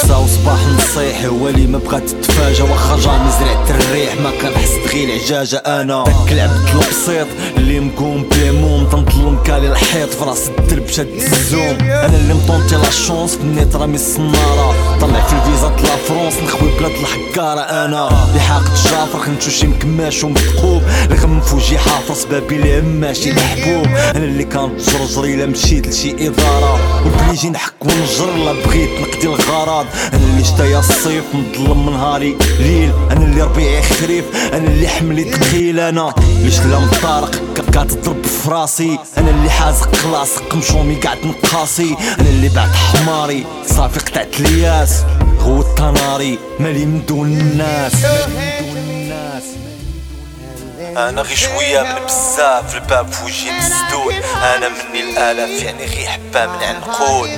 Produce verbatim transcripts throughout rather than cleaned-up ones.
مسا وصباح نصيح هو اللي ما بغات تتفاجا، واخا جامي زرعت الريح ما كنحس غير العجاجة. انا داك العبد البسيط اللي مقوم بيموم تنطل مكالي الحيط في راس الدرب شاد الزوم. انا اللي مطونتي لا شونس في النيت رامي السنارة، طلع في الفيزا طلع فرونس نخوي بلاد الحكارة. انا اللي حاقد الجافر خنتو شي مكماش ومثقوب الغم فوجي حافر سبابي العماشي الحبوب. انا اللي كان جرجر الا مشيت لشي ادارة والبليجي نحك ونجر لا بغيت نقضي الغرض. انا اللي شتايا الصيف مظلم من نهاري ليل، انا اللي ربيعي خريف، انا اللي حملي ثقيل، انا اللي شلا من طارق كتضرب في راسي، انا اللي حازق لاصق مشومي قاعد نقاسي، انا اللي بعت حماري صافي قطعت الياس غوت ناري مالي من دون الناس. انا غي شويه من بزاف الباب فوجي مسدود، انا مني الالاف يعني غي حبه من عنقود.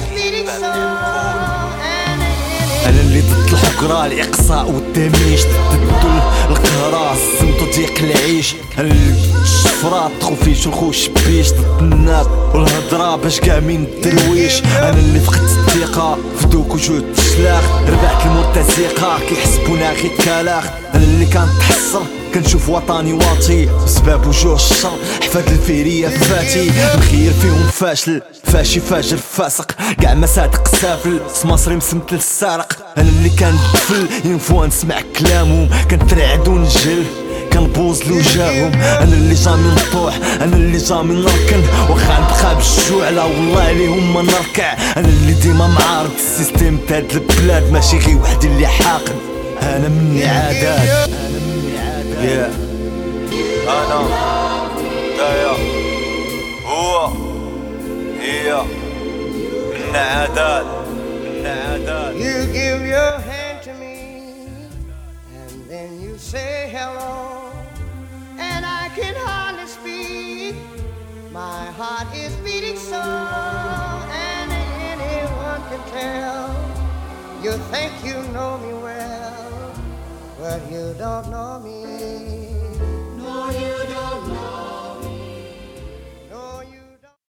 انا اللي ضد الحقره الاقصاء والتميش ضد الذل القهراء الزمت وضيق العيش. انا اللي الشفرات تخوفيش والخوش بيش ضد الناس والهضره باش كاع مين الدرويش. انا اللي فقدت الثقه في دوك وجود الشلاخ ربحت المرتزقه كيحسبونا غير كلاخ. انا اللي كان تحصر كنشوف وطني واطي بسبب وجوه الشر حفاد الفيرية فاتي مخير فيهم فاشل فاشي فاجر فاسق كاع ما صادق سافل سماصري مسمتل السارق. انا اللي كان دفل ينفوا نسمع كلامهم كنترعد ونجل كنبوز لوجاههم. انا اللي جامي نطوح انا اللي جامي نركن واخا نبقى بالجوع لا والله عليهم ما نركع. انا اللي ديما معارض السيستيم تاع هاد البلاد ماشي غير وحدي اللي حاقد، انا مني عادات. Yeah. أنا دايا هو هي من عداد من عداد. You give your hand to me and then you say hello and I can hardly speak, my heart is beating so and anyone can tell. You think you know me well but you don't know me.